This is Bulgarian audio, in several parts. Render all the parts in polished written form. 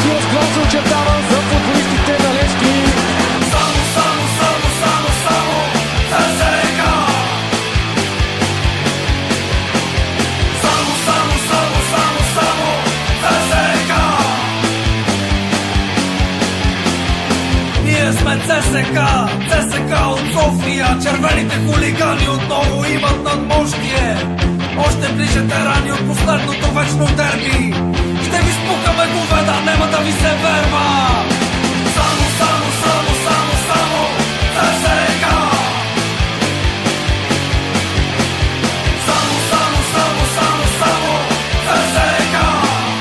разклад се очертава за футболистите на Левски. Само ЦСКА. Само ЦСКА. Ние сме ЦСКА от София. Червените хулигани отново имат надмощие. Още ближе терани от последното вечно дерби. Ще ви спукаме говеда, нема да ви се верва. Само ЦСКА. Само ЦСКА.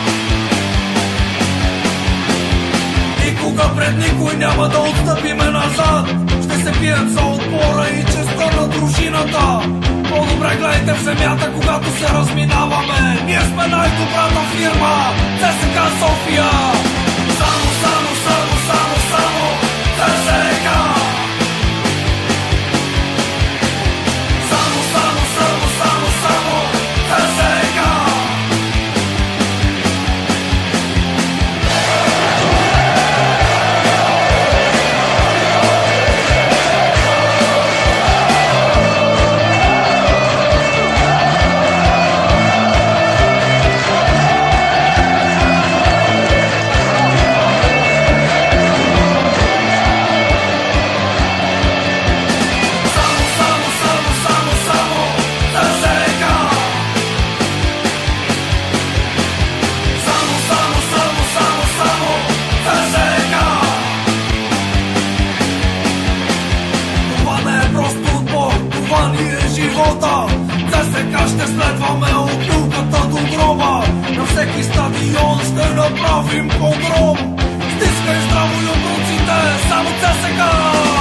Никога пред никой няма да отстъпиме назад. Ще се пием за отбора и честта на дружината. По-добре гледайте в земята, когато се разминаваме. Ние сме най-добрата фирма, ЦСКА София. Само ЦСКА. Само ЦСКА. ЦСКА ще следваме от люлката до гроба. На всеки стадион ще направим погром. Стискай здраво юбруците, само ЦСКА.